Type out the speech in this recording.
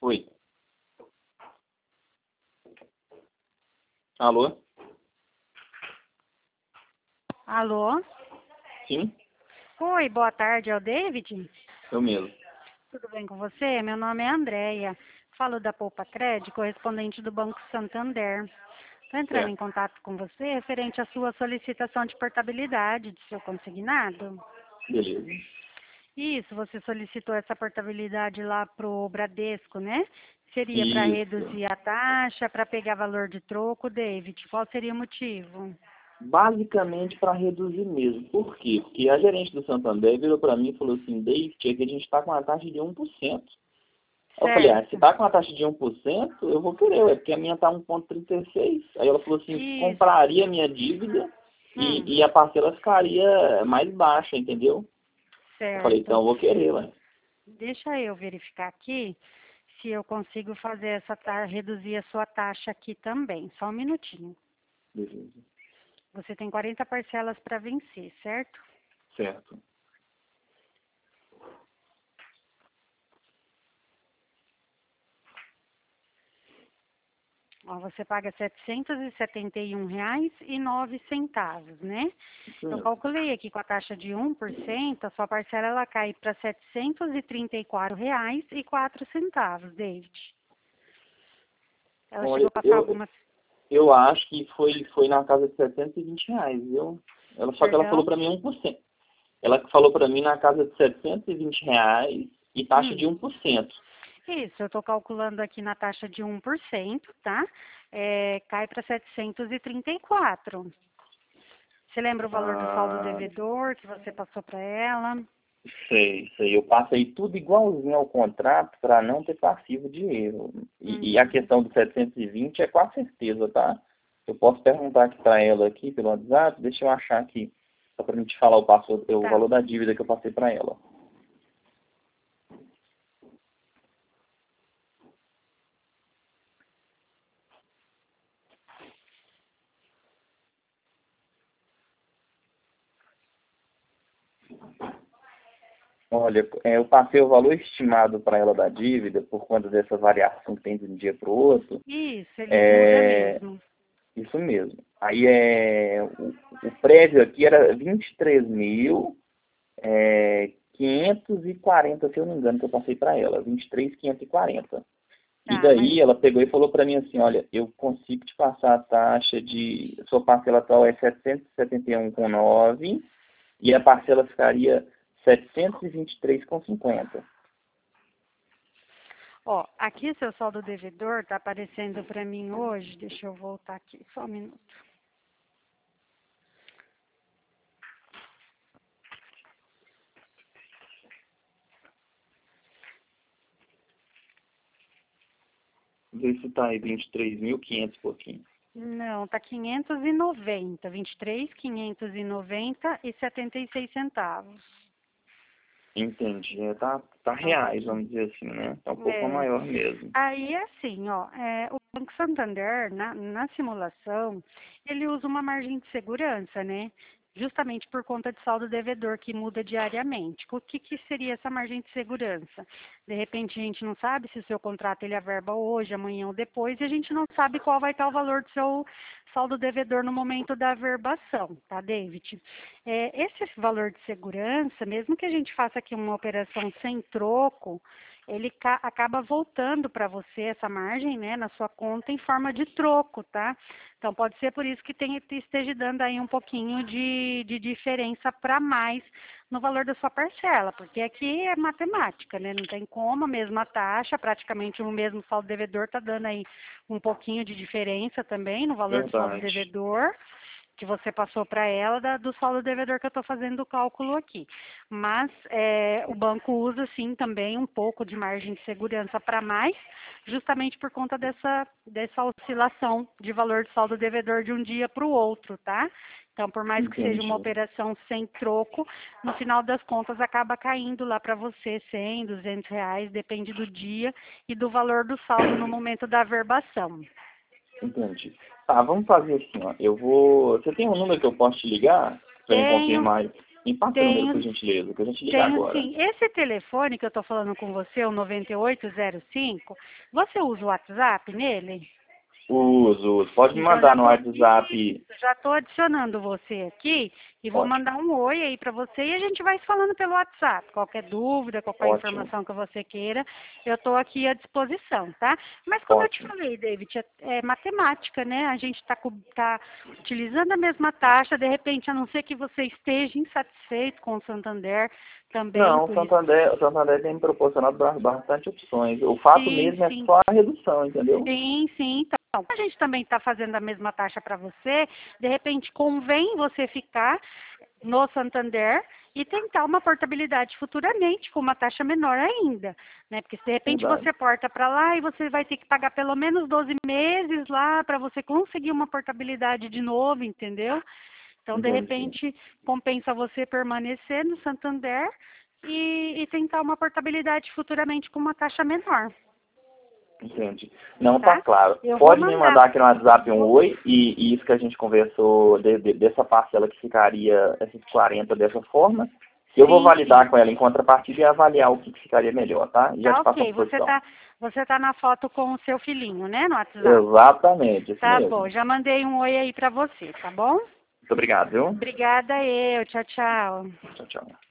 Oi. Alô? Alô? Sim? Oi, boa tarde, é o David? Eu mesmo. Tudo bem com você? Meu nome é Andréia. Falo da Poupa Crédito, correspondente do Banco Santander. Estou entrando em Certo. contato com você referente à sua solicitação de portabilidade de seu consignado. Beleza. Isso, você solicitou essa portabilidade lá pro Bradesco, né? Seria para Isso. reduzir a taxa, para pegar valor de troco, David. Qual seria o motivo? Basicamente para reduzir mesmo. Por quê? Porque a gerente do Santander virou para mim e falou assim, David, é que a gente está com uma taxa de 1%. Aí eu falei, se Certo. tá com uma taxa de 1%, eu vou querer, porque a minha tá 1,36. Aí ela falou assim, que Isso. compraria a minha dívida Hum, e a parcela ficaria mais baixa, entendeu? Eu falei, então certo. eu vou querer, ué. Deixa eu verificar aqui se eu consigo fazer reduzir a sua taxa aqui também. Só um minutinho. Beleza. Você tem 40 parcelas para vencer, certo? Certo. Ó, você paga R$ 771,09, né? Isso Eu mesmo. calculei aqui com a taxa de 1%, a sua parcela ela cai para R$ 734,04, David. Ela Bom, chegou a passar algumas... eu acho que foi na casa de R$ 720, viu? Só que ela falou Perdão? para mim 1%. Ela falou para mim na casa de R$ 720 e taxa de Hum. 1%. Isso, eu estou calculando aqui na taxa de 1%, tá? Cai para 734. Você lembra o valor do saldo Ah, devedor que você passou para ela? sei. Eu passei tudo igualzinho ao contrato para não ter passivo de erro. E a Uhum. questão do 720 é com a certeza, tá? Eu posso perguntar aqui para ela aqui pelo WhatsApp, deixa eu achar aqui, só para a gente falar o Tá. valor da dívida que eu passei para ela. Olha, eu passei o valor estimado para ela da dívida por conta dessa variação que tem de um dia para o outro. Isso, ele muda É mesmo. isso mesmo. Aí o prédio aqui era 23.000. 540, se eu não me engano, que eu passei para ela, 23.540. E Tá, mas daí ela pegou e falou para mim assim, olha, eu consigo te passar a taxa sua parcela atual é 771,9 e a parcela ficaria 723,50. ó, aqui seu saldo devedor tá aparecendo para mim hoje. Deixa eu voltar aqui, só um minuto. Vê se tá aí 23.500 e pouquinho. Não, tá 590, 23, 590 e 76 centavos. Entendi. Tá Tá um reais, pouquinho. vamos dizer assim, né? Tá um pouco É. maior mesmo. Aí, assim, ó, o Banco Santander, na simulação, ele usa uma margem de segurança, né? Justamente por conta de saldo devedor que muda diariamente. O que, que seria essa margem de segurança? De repente, a gente não sabe se o seu contrato ele averba hoje, amanhã ou depois, e a gente não sabe qual vai estar o valor do seu saldo devedor no momento da averbação, tá, David? Esse valor de segurança, mesmo que a gente faça aqui uma operação sem troco, ele acaba voltando para você essa margem, né, na sua conta em forma de troco, tá? Então pode ser por isso que esteja dando aí um pouquinho de diferença para mais no valor da sua parcela, porque aqui é matemática, né? Não tem como, a mesma taxa, praticamente o mesmo saldo devedor está dando aí um pouquinho de diferença também no valor do saldo Verdade. devedor que você passou para ela do saldo devedor que eu estou fazendo o cálculo aqui. Mas o banco usa sim também um pouco de margem de segurança para mais, justamente por conta dessa oscilação de valor de saldo devedor de um dia para o outro, tá? Então, por mais que seja uma Entendi. operação sem troco, no final das contas acaba caindo lá para você 100, R$ 200, depende do dia e do valor do saldo no momento da averbação. Entendi. Tá, vamos fazer assim, ó. Eu vou. Você tem um número que eu posso te ligar? Pra eu Tenho, confirmar isso? Me passa o número, por gentileza, que a gente liga Tenho agora. sim. Esse telefone que eu estou falando com você, o 9805, você usa o WhatsApp nele? Uso. Pode me Então, mandar no WhatsApp. já estou adicionando você aqui e vou Ótimo, mandar um oi aí para você e a gente vai se falando pelo WhatsApp. Qualquer dúvida, qualquer ótimo, informação que você queira, eu estou aqui à disposição, tá? Mas como eu te ótimo. falei, David, é matemática, né? A gente está utilizando a mesma taxa, de repente, a não ser que você esteja insatisfeito com o Santander também, Não, por isso. O Santander tem me proporcionado bastante opções. O fato Sim, mesmo é sim. só a redução, entendeu? Sim, sim. Então, a gente também está fazendo a mesma taxa para você, de repente convém você ficar no Santander e tentar uma portabilidade futuramente com uma taxa menor ainda, né? Porque se de repente Verdade, você porta para lá e você vai ter que pagar pelo menos 12 meses lá para você conseguir uma portabilidade de novo, entendeu? Então, de entendi. repente, compensa você permanecer no Santander e tentar uma portabilidade futuramente com uma taxa menor, Entendi. Não, tá tá? claro. Eu vou Pode me mandar. mandar aqui no WhatsApp um oi e isso que a gente conversou dessa parcela que ficaria esses 40 dessa forma. Eu vou Sim, sim. validar com ela em contrapartida e avaliar o que ficaria melhor, tá? E já Tá te passo a ok. posição. Você tá na foto com o seu filhinho, né, no WhatsApp? Exatamente, isso Tá mesmo. bom, já mandei um oi aí pra você, tá bom? Muito obrigado, viu? Obrigada eu. Tchau, tchau. Tchau, tchau.